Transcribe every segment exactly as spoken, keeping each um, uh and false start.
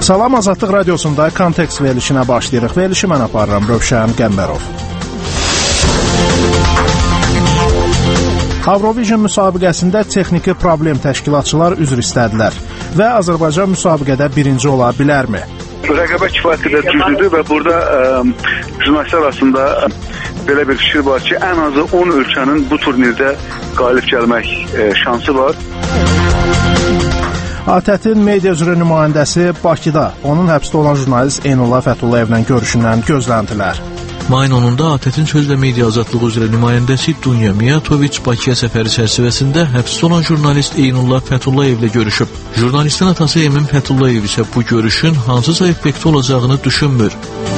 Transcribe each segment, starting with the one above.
Salam, Azadlıq Radiosunda Kontekst verilişinə başlayırıq. Verilişi mən aparıram, Rövşən Qəmbərov. Avrovision müsabiqəsində texniki problem təşkilatçılar üzr istədilər və Azərbaycan müsabiqədə birinci ola bilərmi? Rəqabə kifayət qədər düzdür və burada ə, jurnalistlər arasında ə, belə bir fikir var ki, ən azı on ölkənin bu turnirdə qalib gəlmək ə, şansı var. A T Ə T-in media üzrə nümayəndəsi Bakıda onun həbsdə olan jurnalist Eynullah Fəthullayevlə görüşündən gözləntilər. Mayın onunda A T Ə T-in söz və media azadlığı üzrə nümayəndəsi Dunya Miyatoviç Bakıya səfəri çərçivəsində həbsdə olan jurnalist Eynullah Fətullayevlə görüşüb. Jurnalistin atası Emin Fəthullayev isə bu görüşün hansısa effekti olacağını düşünmür.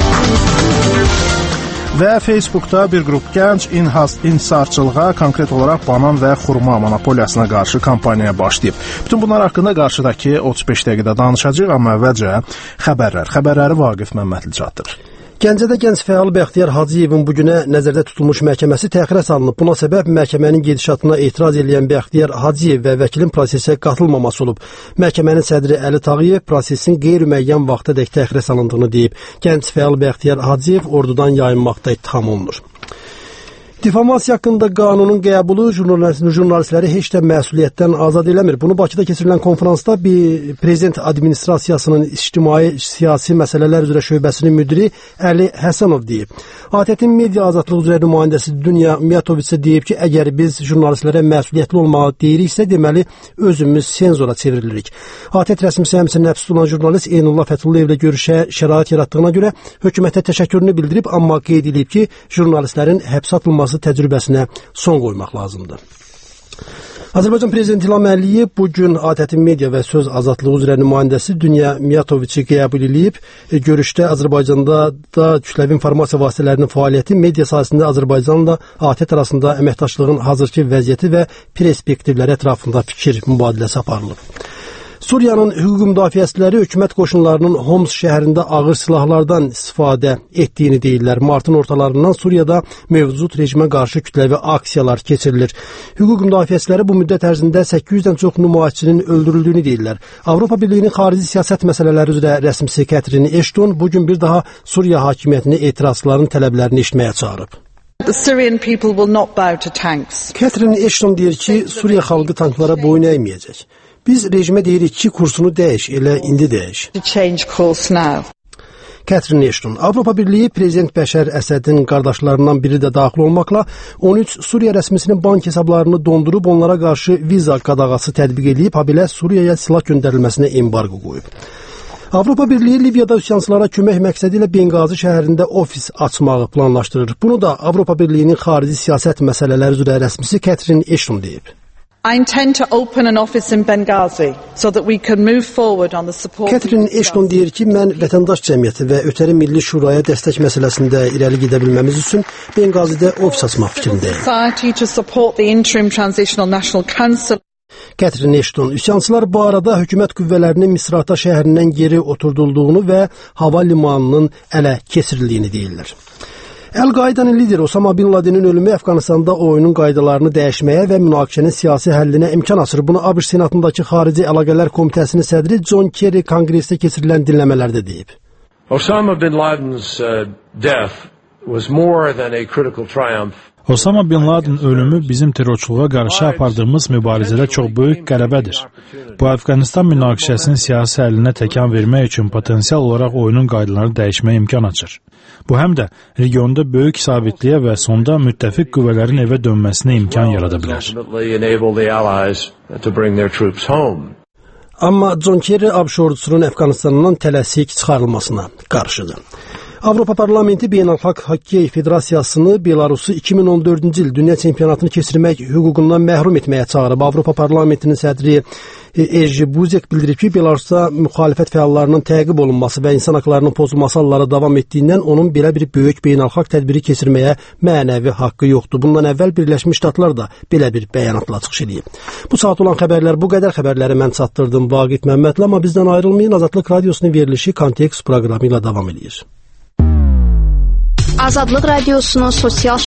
Və Facebookda bir qrup gənc inhisarçılığa, konkret olaraq banan və xurma monopoliyasına qarşı kampaniyaya başlayıb. Bütün bunlar haqqında qarşıdakı otuz beş dəqiqədə danışacağıq, amma əvvəlcə xəbərlər. Xəbərləri Vaqif Məmmədli çatdırır. Gəncədə gənc fəal Bəxtiyar Hacıyevin bugünə nəzərdə tutulmuş məhkəməsi təxirə salınıb. Buna səbəb məhkəmənin gedişatına etiraz edən Bəxtiyar Hacıyev və vəkilin prosesə qatılmaması olub. Məhkəmənin sədri Əli Tağıyev prosesin qeyri-müəyyən vaxtadək təxirə salındığını deyib. Gənc fəal Bəxtiyar Hacıyev ordudan yayınmaqda ittiham olunur. Difamasiya haqqında qanunun qəbulu jurnalistləri heç də məsuliyyətdən azad eləmir. Bunu Bakıda keçirilən konferansda bir prezident administrasiyasının ictimai siyasi məsələlər üzrə şöbəsinin müdiri Əli Həsənov deyib. A T Ə T-in media azadlığı üzrə nümayəndəsi Dunya Miyatoviç deyib ki, əgər biz jurnalistlərə məsuliyyətli olmağı deyiriksə, deməli özümüz senzora çevrilirik. A T Ə T rəsmisi həmçinin həbsdə olan jurnalist Eynullah Fəthullayev ilə görüşə şərait yaratdığına görə hökumətə təşəkkürünü bildirib, amma qeyd edib ki, jurnalistlərin həbsə atılması təcrübəsinə son qoymaq lazımdır. Azərbaycan Prezidenti İlham Əliyev bugün A T Ə T-in media və söz azadlığı üzrə nümayəndəsi Dunya Miyatoviçi qəbul edib. Görüşdə Azərbaycanda da kütləvi informasiya vasitələrinin fəaliyyəti, media sahəsində Azərbaycanla A T Ə T arasında əməkdaşlığın hazırki vəziyyəti və perspektivləri ətrafında fikir mübadiləsi aparılıb. Suriyanın hüquq müdafiəçiləri hökumət qoşunlarının Homs şəhərində ağır silahlardan istifadə etdiyini deyirlər. Martın ortalarından Suriyada mövcud rejimə qarşı kütləvi aksiyalar keçirilir. Hüquq müdafiəçiləri bu müddət ərzində səkkiz yüzdən çox nümayişçinin öldürüldüyünü deyirlər. Avropa Birliyinin xarici siyasət məsələləri üzrə rəsmisi Catherine Ashton bugün bir daha Suriya hakimiyyətini etirazçıların tələblərini eşitməyə çağırıb. Catherine Ashton deyir ki, Suriya xalqı tanklara boyun əyməyəcək. Biz rejimə deyirik ki, kursunu dəyiş, elə indi dəyiş. Catherine Ashton, Avropa Birliyi Prezident Bəşər Əsədin qardaşlarından biri də daxil olmaqla on üç Suriya rəsmisinin bank hesablarını dondurub onlara qarşı viza qadağası tətbiq edib, habelə Suriyaya silah göndərilməsinə embargo qoyub. Avropa Birliyi Liviyada üsyançılara kömək məqsədi ilə Benqazi şəhərində ofis açmağı planlaşdırır. Bunu da Avropa Birliyinin xarici siyasət məsələləri üzrə rəsmisi Catherine Ashton deyib. I intend to open an office in Benghazi so that we can move forward on the support. Catherine Ashton deyir ki, mən vətəndaş cəmiyyəti və ötəri milli şuraya dəstək məsələsində irəli gedə bilməmiz üçün Benqazidə ofis açmaq fikrindəyim. Society to support the interim transitional national council. Catherine Ashton, üsyançılar bu arada hökumət qüvvələrinin Misrata şəhərindən geri oturdulduğunu və hava limanının ələ keçirildiyini deyirlər. Əl-Qaidanın lideri Osama Bin Ladenin ölümü Əfqanistanda oyunun qaydalarını dəyişməyə və münaqişənin siyasi həllinə imkan açır. Bunu ABŞ Senatındakı Xarici Əlaqələr Komitəsinin sədri John Kerry konqresdə keçirilən dinləmələrdə deyib. Osama Bin Laden's uh, death was more than a critical triumph. Osama Bin Laden ölümü bizim terrorçuluğa qarşı apardığımız mübarizədə çox böyük qələbədir. Bu, Əfqanistan münaqişəsinin siyasi həllinə təkan vermək üçün potensial olaraq oyunun qaydalarını dəyişməyə imkan açır. Bu, həm də regionda böyük sabitliyə və sonda müttəfiq qüvvələrin evə dönməsinə imkan yarada bilər. Amma John Kerry ABŞ ordusunun Əfqanistandan tələsik çıxarılmasına qarşıdır. Avropa Parlamenti Beynəlxalq Hokkey Federasiyasını Belarusu iki min on dördüncü il dünya çempionatını keçirmək hüququndan məhrum etməyə çağırıb. Avropa Parlamentinin sədri Erji Buzek bildirib ki, Belarusda müxalifət fəallarının təqib olunması və insan haqlarının pozulması halları davam etdiyindən onun belə bir böyük beynəlxalq tədbiri keçirməyə mənəvi haqqı yoxdur. Bundan əvvəl Birləşmiş Ştatlar da belə bir bəyanatla çıxış edib. Bu saat olan xəbərlər bu qədər. Xəbərləri mən çatdırdım Vaqif Məmmədli, amma bizdən ayrılmayın. Azadlıq Radiosunun verilişi Kontekst proqramı ilə davam edir. Azadlıq Radiosunun sosial